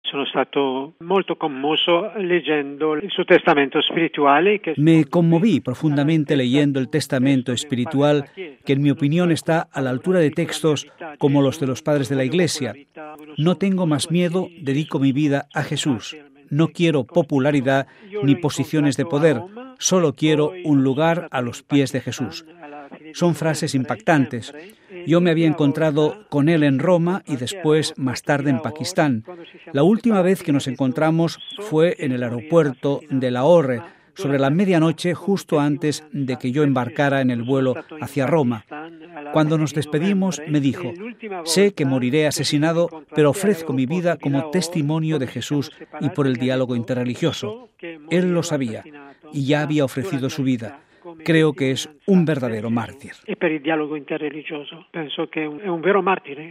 Sono stato molto commosso leggendo il suo testamento spirituale. Me conmoví profundamente leyendo el testamento espiritual, que en mi opinión está a la altura de textos como los de los padres de la Iglesia. No tengo más miedo, dedico mi vida a Jesús. No quiero popularidad ni posiciones de poder, solo quiero un lugar a los pies de Jesús. Son frases impactantes. Yo me había encontrado con él en Roma y después, más tarde, en Pakistán. La última vez que nos encontramos fue en el aeropuerto de Lahore, sobre la medianoche, justo antes de que yo embarcara en el vuelo hacia Roma. Cuando nos despedimos, me dijo: sé que moriré asesinado, pero ofrezco mi vida como testimonio de Jesús y por el diálogo interreligioso. Él lo sabía y ya había ofrecido su vida. Creo que es un verdadero mártir. E per il dialogo interreligioso penso che è un vero martire.